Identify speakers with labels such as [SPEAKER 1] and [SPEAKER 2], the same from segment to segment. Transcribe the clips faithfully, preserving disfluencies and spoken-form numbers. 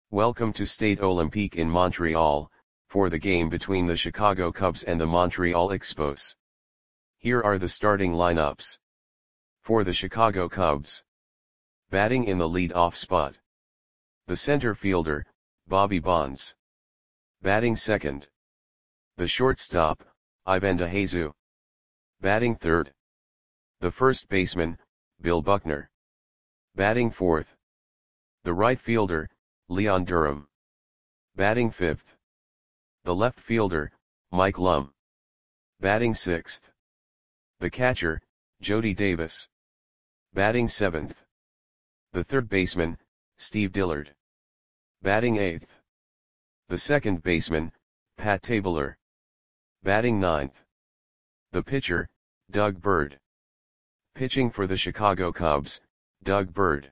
[SPEAKER 1] Welcome to Stade Olympique in Montreal, for the game between the Chicago Cubs and the Montreal Expos. Here are the starting lineups. For the Chicago Cubs. Batting in the lead-off spot. The center fielder, Bobby Bonds. Batting second. The shortstop, Ivan DeJesus. Batting third. The first baseman, Bill Buckner. Batting fourth. The right fielder, Leon Durham. Batting fifth. The left fielder, Mike Lum. Batting sixth. The catcher, Jody Davis. Batting seventh. The third baseman, Steve Dillard. Batting eighth. The second baseman, Pat Tabler. Batting ninth. The pitcher, Doug Bird. Pitching for the Chicago Cubs, Doug Bird.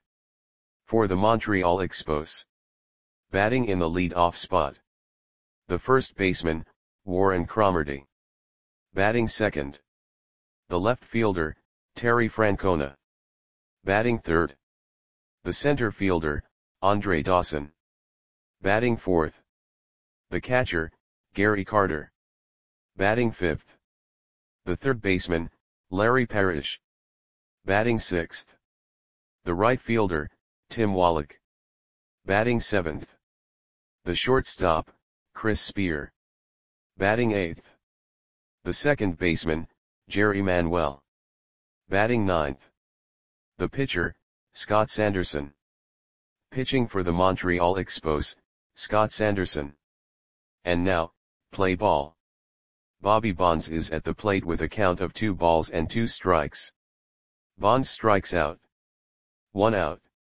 [SPEAKER 1] For the Montreal Expos. Batting in the lead-off spot. The first baseman, Warren Cromartie. Batting second. The left fielder, Terry Francona. Batting third. The center fielder, Andre Dawson. Batting fourth. The catcher, Gary Carter. Batting fifth. The third baseman, Larry Parrish. Batting sixth. The right fielder, Tim Wallach. Batting seventh. The shortstop, Chris Spear. Batting eighth. The second baseman, Jerry Manuel. Batting ninth. The pitcher, Scott Sanderson. Pitching for the Montreal Expos, Scott Sanderson. And now, play ball. Bobby Bonds is at the plate with a count of two balls and two strikes. Bonds strikes out. One out.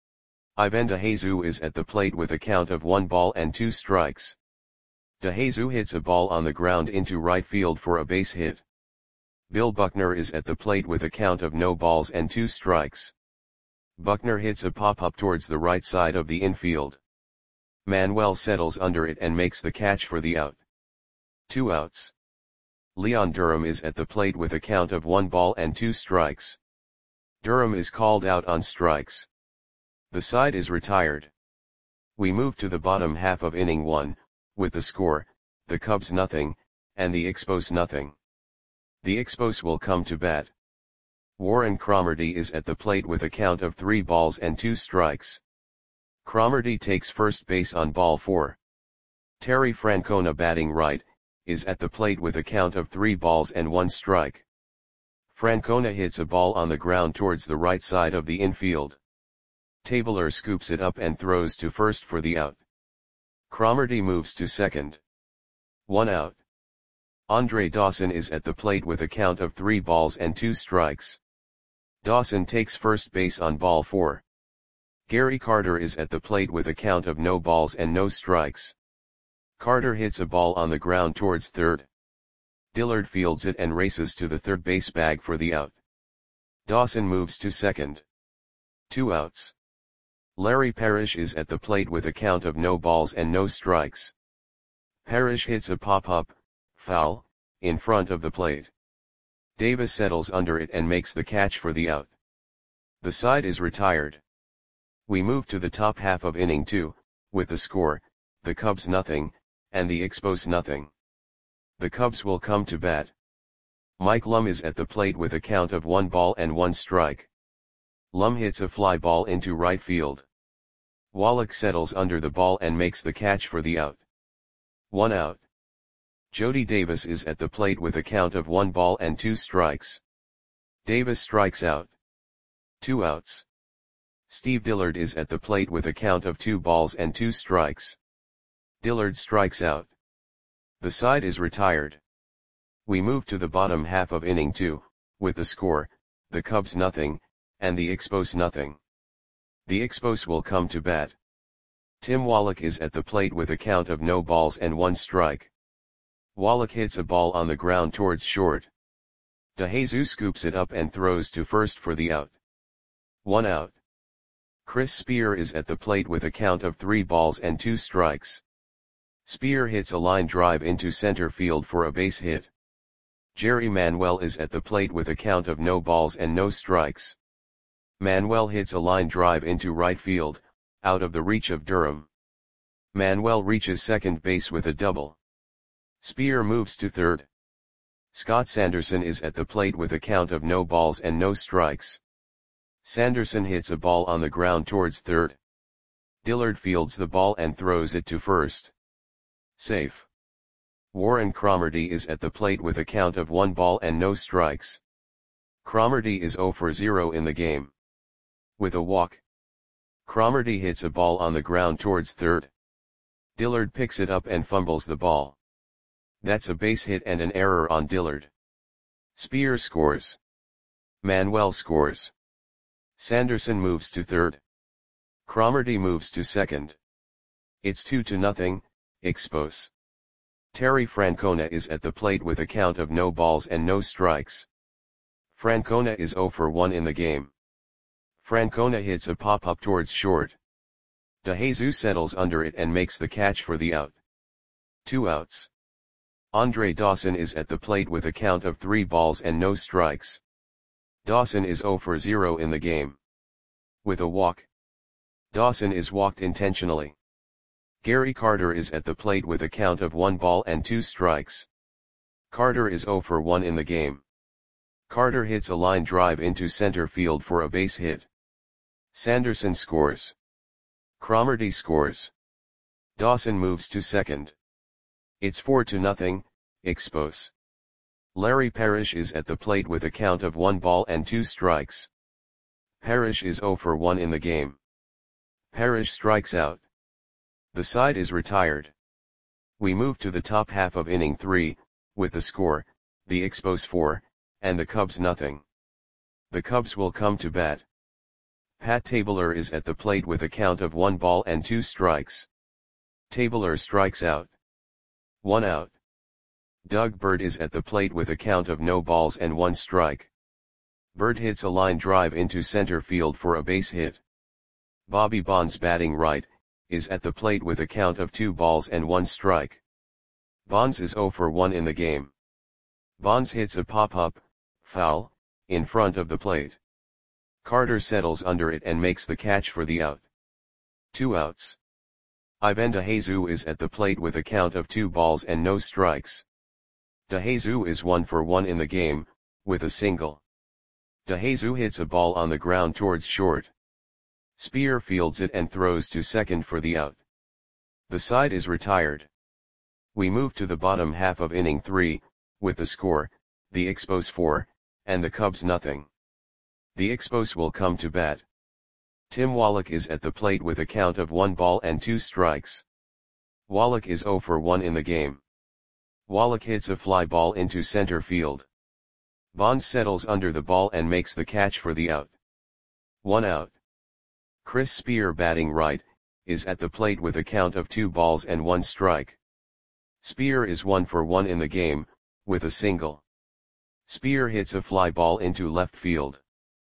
[SPEAKER 1] Ivan DeJesus is at the plate with a count of one ball and two strikes. DeJesus hits a ball on the ground into right field for a base hit. Bill Buckner is at the plate with a count of no balls and two strikes. Buckner hits a pop-up towards the right side of the infield. Manuel settles under it and makes the catch for the out. Two outs. Leon Durham is at the plate with a count of one ball and two strikes. Durham is called out on strikes. The side is retired. We move to the bottom half of inning one, with the score, the Cubs nothing, and the Expos nothing. The Expos will come to bat. Warren Cromartie is at the plate with a count of three balls and two strikes. Cromartie takes first base on ball four. Terry Francona, batting right, is at the plate with a count of three balls and one strike. Francona hits a ball on the ground towards the right side of the infield. Tabler scoops it up and throws to first for the out. Cromartie moves to second. One out. Andre Dawson is at the plate with a count of three balls and two strikes. Dawson takes first base on ball four. Gary Carter is at the plate with a count of no balls and no strikes. Carter hits a ball on the ground towards third. Dillard fields it and races to the third base bag for the out. Dawson moves to second. Two outs. Larry Parrish is at the plate with a count of no balls and no strikes. Parrish hits a pop-up, foul, in front of the plate. Davis settles under it and makes the catch for the out. The side is retired. We move to the top half of inning two, with the score, the Cubs nothing, and the Expos nothing. The Cubs will come to bat. Mike Lum is at the plate with a count of one ball and one strike. Lum hits a fly ball into right field. Wallach settles under the ball and makes the catch for the out. One out. Jody Davis is at the plate with a count of one ball and two strikes. Davis strikes out. Two outs. Steve Dillard is at the plate with a count of two balls and two strikes. Dillard strikes out. The side is retired. We move to the bottom half of inning two, with the score, the Cubs nothing, and the Expos nothing. The Expos will come to bat. Tim Wallach is at the plate with a count of no balls and one strike. Wallach hits a ball on the ground towards short. DeJesus scoops it up and throws to first for the out. One out. Chris Spear is at the plate with a count of three balls and two strikes. Spear hits a line drive into center field for a base hit. Jerry Manuel is at the plate with a count of no balls and no strikes. Manuel hits a line drive into right field, out of the reach of Durham. Manuel reaches second base with a double. Speer moves to third. Scott Sanderson is at the plate with a count of no balls and no strikes. Sanderson hits a ball on the ground towards third. Dillard fields the ball and throws it to first. Safe. Warren Cromartie is at the plate with a count of one ball and no strikes. Cromartie is zero for zero in the game. With a walk. Cromartie hits a ball on the ground towards third. Dillard picks it up and fumbles the ball. That's a base hit and an error on Dillard. Speer scores. Manuel scores. Sanderson moves to third. Cromartie moves to second. It's two to nothing, Expos. Terry Francona is at the plate with a count of no balls and no strikes. Francona is zero for one in the game. Francona hits a pop-up towards short. DeJesus settles under it and makes the catch for the out. Two outs. Andre Dawson is at the plate with a count of three balls and no strikes. Dawson is zero for zero in the game. With a walk. Dawson is walked intentionally. Gary Carter is at the plate with a count of one ball and two strikes. Carter is zero for one in the game. Carter hits a line drive into center field for a base hit. Sanderson scores. Cromartie scores. Dawson moves to second. It's four to nothing, Expos. Larry Parrish is at the plate with a count of one ball and two strikes. Parrish is zero for one in the game. Parrish strikes out. The side is retired. We move to the top half of inning three, with the score, the Expos four, and the Cubs nothing. The Cubs will come to bat. Pat Tabler is at the plate with a count of one ball and two strikes. Tabler strikes out. One out. Doug Bird is at the plate with a count of no balls and one strike. Bird hits a line drive into center field for a base hit. Bobby Bonds, batting right, is at the plate with a count of two balls and one strike. Bonds is zero for one in the game. Bonds hits a pop-up, foul, in front of the plate. Carter settles under it and makes the catch for the out. Two outs. Ivan DeJesus is at the plate with a count of two balls and no strikes. DeJesus is one for one in the game, with a single. DeJesus hits a ball on the ground towards short. Speer fields it and throws to second for the out. The side is retired. We move to the bottom half of inning three, with the score, the Expos four, and the Cubs nothing. The Expos will come to bat. Tim Wallach is at the plate with a count of one ball and two strikes. Wallach is zero for one in the game. Wallach hits a fly ball into center field. Bonds settles under the ball and makes the catch for the out. One out. Chris Speer, batting right, is at the plate with a count of two balls and one strike. Speer is one for one in the game, with a single. Speer hits a fly ball into left field.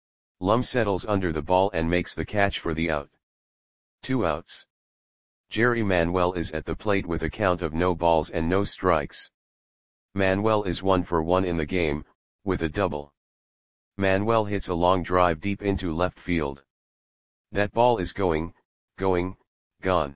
[SPEAKER 1] Lum settles under the ball and makes the catch for the out. Two outs. Jerry Manuel is at the plate with a count of no balls and no strikes. Manuel is one for one in the game, with a double. Manuel hits a long drive deep into left field. That ball is going, going, gone.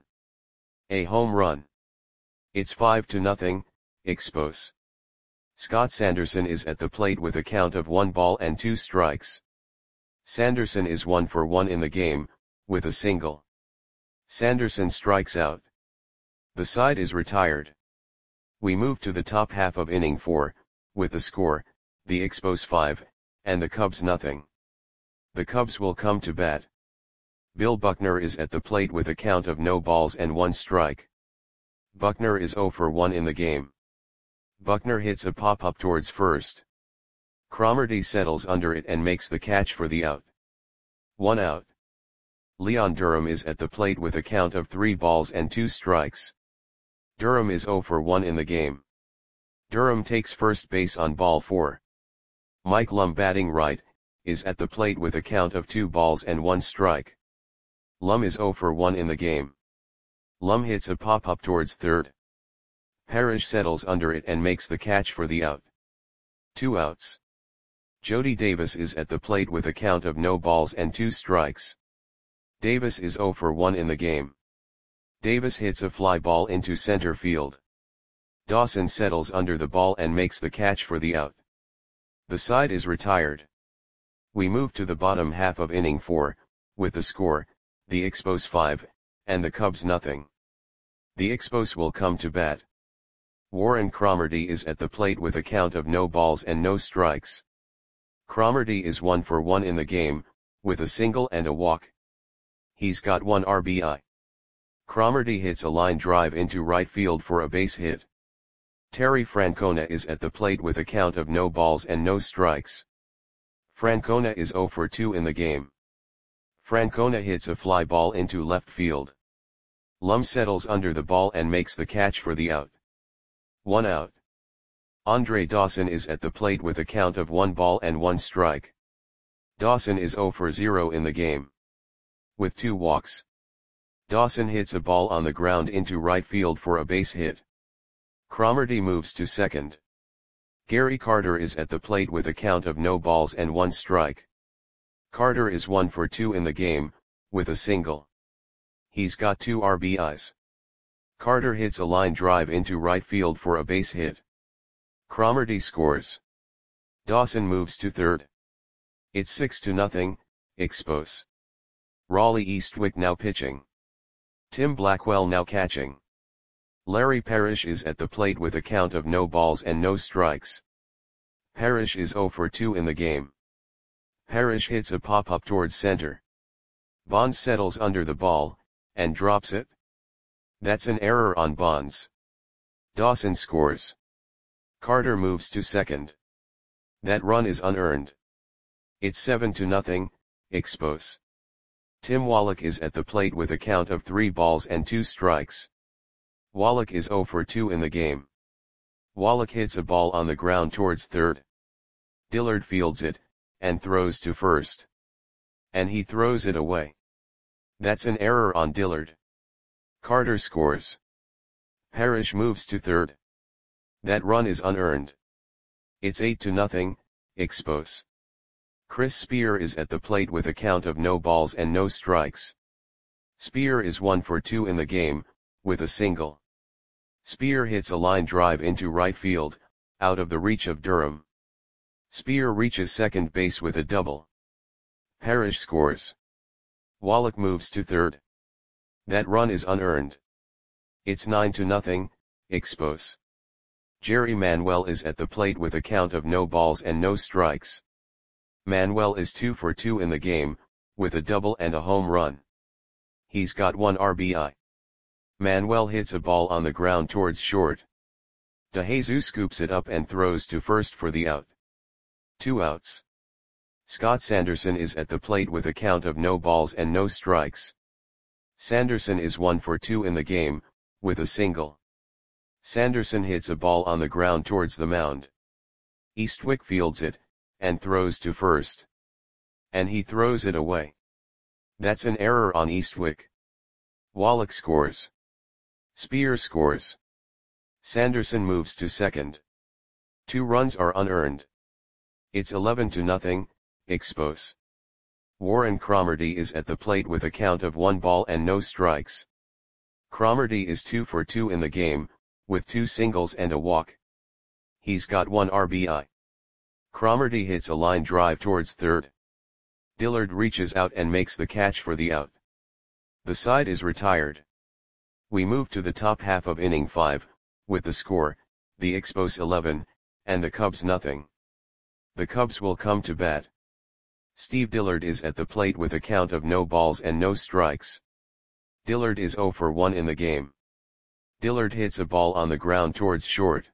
[SPEAKER 1] A home run. It's five to nothing, Expos. Scott Sanderson is at the plate with a count of one ball and two strikes. Sanderson is one for one in the game, with a single. Sanderson strikes out. The side is retired. We move to the top half of inning four, with the score, the Expos five, and the Cubs nothing. The Cubs will come to bat. Bill Buckner is at the plate with a count of no balls and one strike. Buckner is zero for one in the game. Buckner hits a pop-up towards first. Cromartie settles under it and makes the catch for the out. One out. Leon Durham is at the plate with a count of three balls and two strikes. Durham is zero for one in the game. Durham takes first base on ball four. Mike Lum, batting right, is at the plate with a count of two balls and one strike. Lum is zero for one in the game. Lum hits a pop-up towards third. Parrish settles under it and makes the catch for the out. Two outs. Jody Davis is at the plate with a count of no balls and two strikes. Davis is zero for one in the game. Davis hits a fly ball into center field. Dawson settles under the ball and makes the catch for the out. The side is retired. We move to the bottom half of inning four, with the score, the Expos five, and the Cubs nothing. The Expos will come to bat. Warren Cromartie is at the plate with a count of no balls and no strikes. Cromartie is one for one in the game, with a single and a walk. He's got one R B I. Cromartie hits a line drive into right field for a base hit. Terry Francona is at the plate with a count of no balls and no strikes. Francona is zero for two in the game. Francona hits a fly ball into left field. Lum settles under the ball and makes the catch for the out. One out. Andre Dawson is at the plate with a count of one ball and one strike. Dawson is zero for zero in the game. With two walks. Dawson hits a ball on the ground into right field for a base hit. Cromartie moves to second. Gary Carter is at the plate with a count of no balls and one strike. Carter is one for two in the game, with a single. He's got two R B Is. Carter hits a line drive into right field for a base hit. Cromartie scores. Dawson moves to third. It's six to nothing, Expos. Raleigh Eastwick now pitching. Tim Blackwell now catching. Larry Parrish is at the plate with a count of no balls and no strikes. Parrish is zero for two in the game. Parrish hits a pop-up towards center. Bonds settles under the ball, and drops it. That's an error on Bonds. Dawson scores. Carter moves to second. That run is unearned. It's seven to nothing, Expos. Tim Wallach is at the plate with a count of three balls and two strikes. Wallach is zero for two in the game. Wallach hits a ball on the ground towards third. Dillard fields it, and throws to first. And he throws it away. That's an error on Dillard. Carter scores. Parrish moves to third. That run is unearned. It's eight to nothing, Expos. Chris Spear is at the plate with a count of no balls and no strikes. Spear is one for two in the game, with a single. Spear hits a line drive into right field, out of the reach of Durham. Spear reaches second base with a double. Parrish scores. Wallach moves to third. That run is unearned. It's nine to nothing, Expos. Jerry Manuel is at the plate with a count of no balls and no strikes. Manuel is two for two in the game, with a double and a home run. He's got one R B I. Manuel hits a ball on the ground towards short. DeJesus scoops it up and throws to first for the out. Two outs. Scott Sanderson is at the plate with a count of no balls and no strikes. Sanderson is one for two in the game, with a single. Sanderson hits a ball on the ground towards the mound. Eastwick fields it, and throws to first. And he throws it away. That's an error on Eastwick. Wallach scores. Spear scores. Sanderson moves to second. Two runs are unearned. It's eleven to nothing, Expos. Warren Cromartie is at the plate with a count of one ball and no strikes. Cromartie is two for two in the game, with two singles and a walk. He's got one R B I. Cromartie hits a line drive towards third. Dillard reaches out and makes the catch for the out. The side is retired. We move to the top half of inning five, with the score, the Expos eleven, and the Cubs nothing. The Cubs will come to bat. Steve Dillard is at the plate with a count of no balls and no strikes. Dillard is zero for one in the game. Dillard hits a ball on the ground towards short.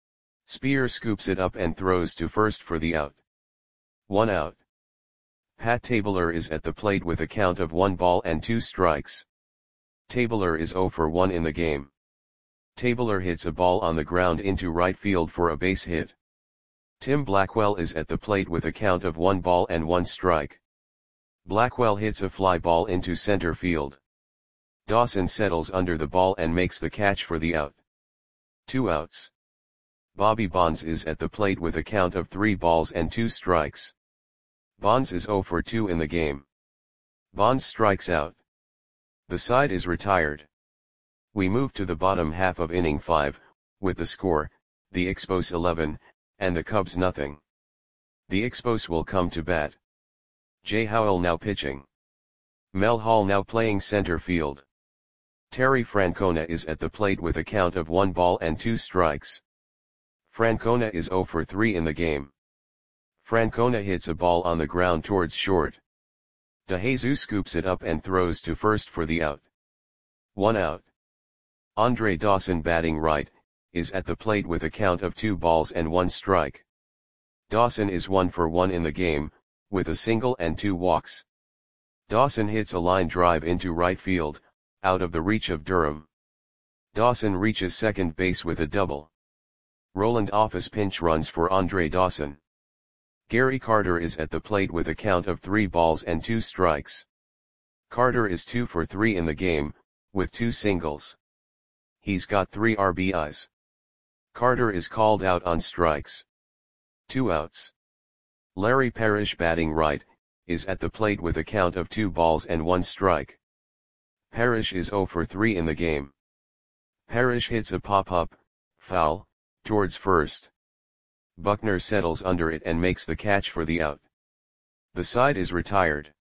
[SPEAKER 1] Spear scoops it up and throws to first for the out. One out. Pat Tabler is at the plate with a count of one ball and two strikes. Tabler is zero for one in the game. Tabler hits a ball on the ground into right field for a base hit. Tim Blackwell is at the plate with a count of one ball and one strike. Blackwell hits a fly ball into center field. Dawson settles under the ball and makes the catch for the out. Two outs. Bobby Bonds is at the plate with a count of three balls and two strikes. Bonds is zero for two in the game. Bonds strikes out. The side is retired. We move to the bottom half of inning five, with the score, the Expos eleven, and the Cubs nothing. The Expos will come to bat. Jay Howell now pitching. Mel Hall now playing center field. Terry Francona is at the plate with a count of one ball and two strikes. Francona is zero for three in the game. Francona hits a ball on the ground towards short. DeJesus scoops it up and throws to first for the out. One out. Andre Dawson batting right, is at the plate with a count of two balls and one strike. Dawson is one for one in the game, with a single and two walks. Dawson hits a line drive into right field, out of the reach of Durham. Dawson reaches second base with a double. Roland Office pinch runs for Andre Dawson. Gary Carter is at the plate with a count of three balls and two strikes. Carter is two for three in the game, with two singles. He's got three R B Is. Carter is called out on strikes. Two outs. Larry Parrish batting right, is at the plate with a count of two balls and one strike. Parrish is zero for three in the game. Parrish hits a pop-up, foul, towards first. Buckner settles under it and makes the catch for the out. The side is retired.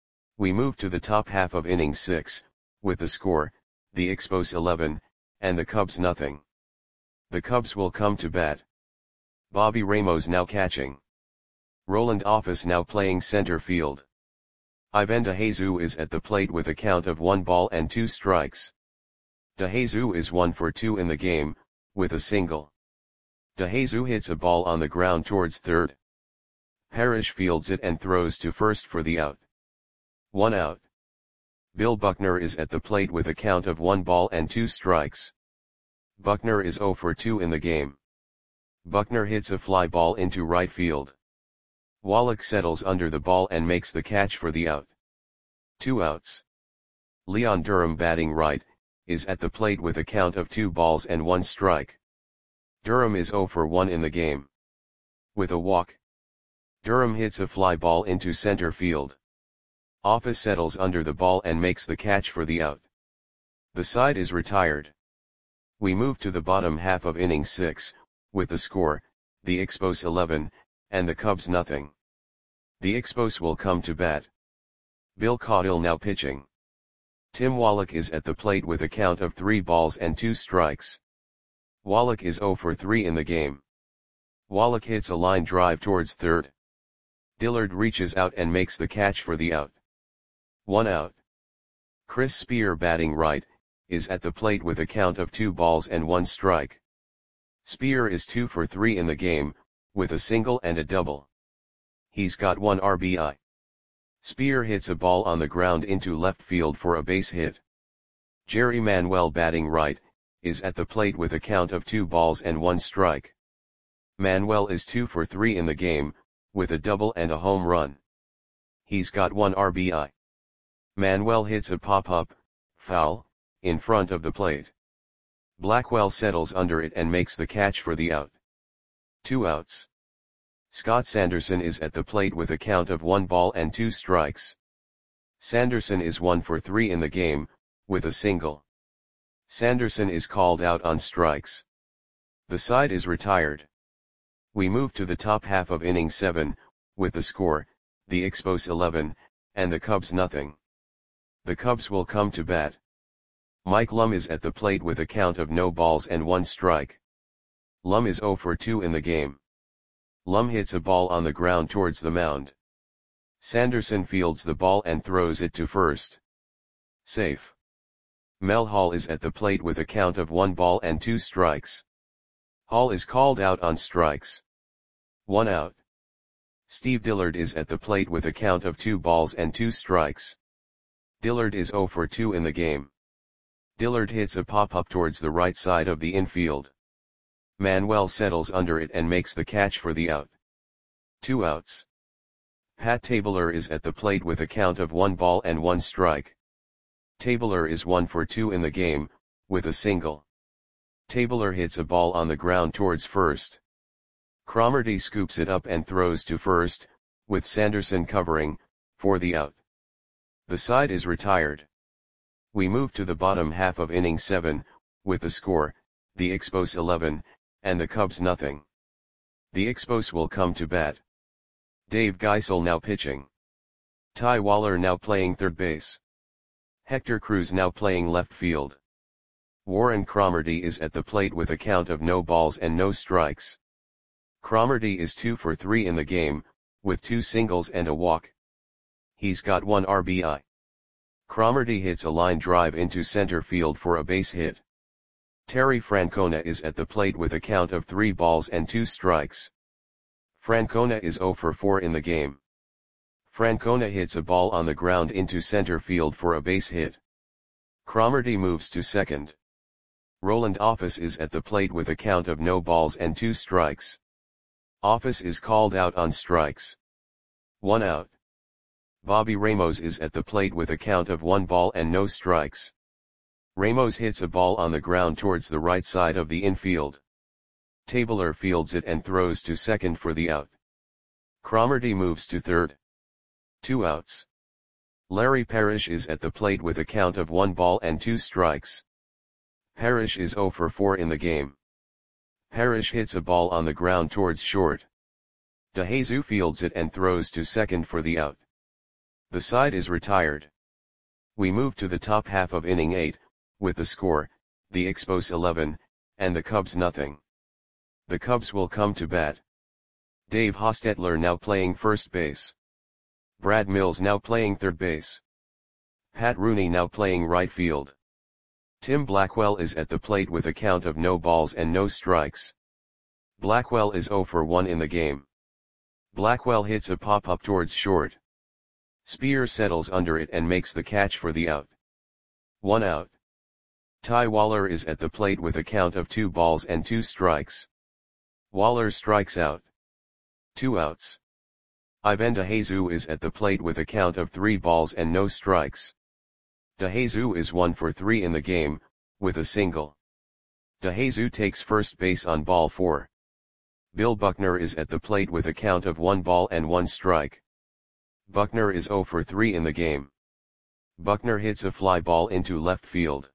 [SPEAKER 1] We move to the top half of inning six, with the score, the Expos eleven, and the Cubs nothing. The Cubs will come to bat. Bobby Ramos now catching. Roland Office now playing center field. Ivan DeJesus is at the plate with a count of one ball and two strikes. DeJesus is one for two in the game, with a single. DeJesus hits a ball on the ground towards third. Parrish fields it and throws to first for the out. One out. Bill Buckner is at the plate with a count of one ball and two strikes. Buckner is zero for two in the game. Buckner hits a fly ball into right field. Wallach settles under the ball and makes the catch for the out. Two outs. Leon Durham batting right, is at the plate with a count of two balls and one strike. Durham is zero for one in the game. With a walk. Durham hits a fly ball into center field. Office settles under the ball and makes the catch for the out. The side is retired. We move to the bottom half of inning six, with the score, the Expos eleven, and the Cubs nothing. The Expos will come to bat. Bill Caudill now pitching. Tim Wallach is at the plate with a count of three balls and two strikes. Wallach is zero for three in the game. Wallach hits a line drive towards third. Dillard reaches out and makes the catch for the out. One out. Chris Spear batting right, is at the plate with a count of two balls and one strike. Spear is two for three in the game, with a single and a double. He's got one R B I. Spear hits a ball on the ground into left field for a base hit. Jerry Manuel batting right, is at the plate with a count of two balls and one strike. Manuel is two for three in the game, with a double and a home run. He's got one R B I. Manuel hits a pop-up, foul, in front of the plate. Blackwell settles under it and makes the catch for the out. Two outs. Scott Sanderson is at the plate with a count of one ball and two strikes. Sanderson is one for three in the game, with a single. Sanderson is called out on strikes. The side is retired. We move to the top half of inning seven, with the score, the Expos eleven, and the Cubs nothing. The Cubs will come to bat. Mike Lum is at the plate with a count of no balls and one strike. Lum is zero for two in the game. Lum hits a ball on the ground towards the mound. Sanderson fields the ball and throws it to first. Safe. Mel Hall is at the plate with a count of one ball and two strikes. Hall is called out on strikes. One out. Steve Dillard is at the plate with a count of two balls and two strikes. Dillard is zero for two in the game. Dillard hits a pop-up towards the right side of the infield. Manuel settles under it and makes the catch for the out. Two outs. Pat Tabler is at the plate with a count of one ball and one strike. Tabler is one for two in the game, with a single. Tabler hits a ball on the ground towards first. Cromartie scoops it up and throws to first, with Sanderson covering, for the out. The side is retired. We move to the bottom half of inning seven, with the score, the Expos eleven, and the Cubs nothing. The Expos will come to bat. Dave Geisel now pitching. Ty Waller now playing third base. Hector Cruz now playing left field. Warren Cromartie is at the plate with a count of no balls and no strikes. Cromartie is two for three in the game, with two singles and a walk. He's got one R B I. Cromartie hits a line drive into center field for a base hit. Terry Francona is at the plate with a count of three balls and two strikes. Francona is zero for four in the game. Francona hits a ball on the ground into center field for a base hit. Cromartie moves to second. Roland Office is at the plate with a count of no balls and two strikes. Office is called out on strikes. One out. Bobby Ramos is at the plate with a count of one ball and no strikes. Ramos hits a ball on the ground towards the right side of the infield. Tabler fields it and throws to second for the out. Cromartie moves to third. Two outs. Larry Parrish is at the plate with a count of one ball and two strikes. Parrish is zero for four in the game. Parrish hits a ball on the ground towards short. DeJesus fields it and throws to second for the out. The side is retired. We move to the top half of inning eight, with the score, the Expos eleven, and the Cubs nothing. The Cubs will come to bat. Dave Hostetler now playing first base. Brad Mills now playing third base. Pat Rooney now playing right field. Tim Blackwell is at the plate with a count of no balls and no strikes. Blackwell is zero for one in the game. Blackwell hits a pop-up towards short. Spear settles under it and makes the catch for the out. One out. Ty Waller is at the plate with a count of two balls and two strikes. Waller strikes out. Two outs. Ivan DeJesus is at the plate with a count of three balls and no strikes. DeJesus is one for three in the game, with a single. DeJesus takes first base on ball four. Bill Buckner is at the plate with a count of one ball and one strike. Buckner is zero for three in the game. Buckner hits a fly ball into left field.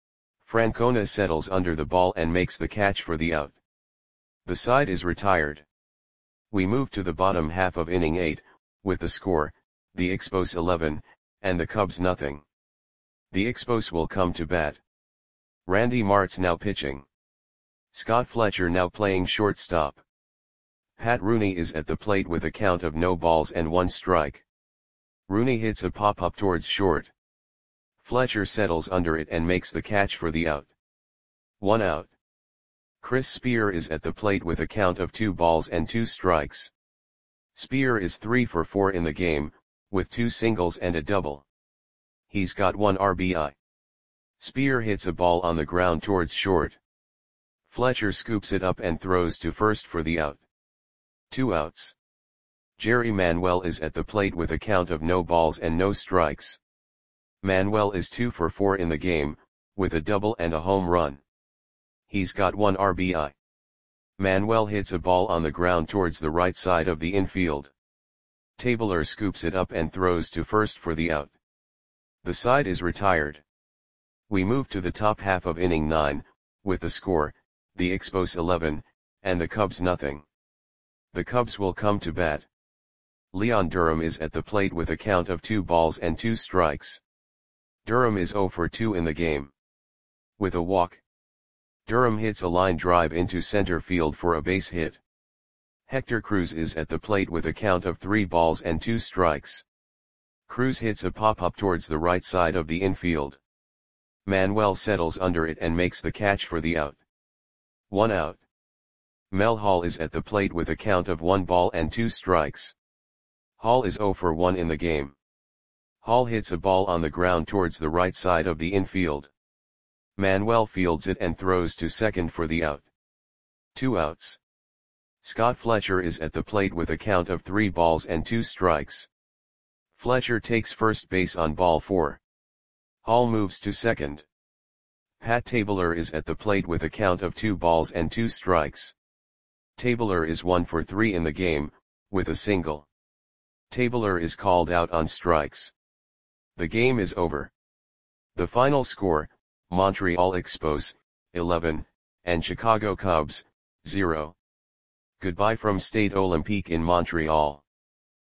[SPEAKER 1] Francona settles under the ball and makes the catch for the out. The side is retired. We move to the bottom half of inning eight, with the score, the Expos eleven, and the Cubs nothing. The Expos will come to bat. Randy Martz now pitching. Scott Fletcher now playing shortstop. Pat Rooney is at the plate with a count of no balls and one strike. Rooney hits a pop-up towards short. Fletcher settles under it and makes the catch for the out. One out. Chris Spear is at the plate with a count of two balls and two strikes. Spear is three for four in the game, with two singles and a double. He's got one R B I. Spear hits a ball on the ground towards short. Fletcher scoops it up and throws to first for the out. Two outs. Jerry Manuel is at the plate with a count of no balls and no strikes. Manuel is two for four in the game, with a double and a home run. He's got one R B I. Manuel hits a ball on the ground towards the right side of the infield. Tabler scoops it up and throws to first for the out. The side is retired. We move to the top half of inning nine, with the score, the Expos eleven, and the Cubs nothing. The Cubs will come to bat. Leon Durham is at the plate with a count of two balls and two strikes. Durham is zero for two in the game. With a walk. Durham hits a line drive into center field for a base hit. Hector Cruz is at the plate with a count of three balls and two strikes. Cruz hits a pop-up towards the right side of the infield. Manuel settles under it and makes the catch for the out. One out. Mel Hall is at the plate with a count of one ball and two strikes. Hall is zero for one in the game. Hall hits a ball on the ground towards the right side of the infield. Manuel fields it and throws to second for the out. Two outs. Scott Fletcher is at the plate with a count of three balls and two strikes. Fletcher takes first base on ball four. Hall moves to second. Pat Tabler is at the plate with a count of two balls and two strikes. Tabler is one for three in the game, with a single. Tabler is called out on strikes. The game is over. The final score, Montreal Expos, eleven, and Chicago Cubs, zero. Goodbye from Stade Olympique in Montreal.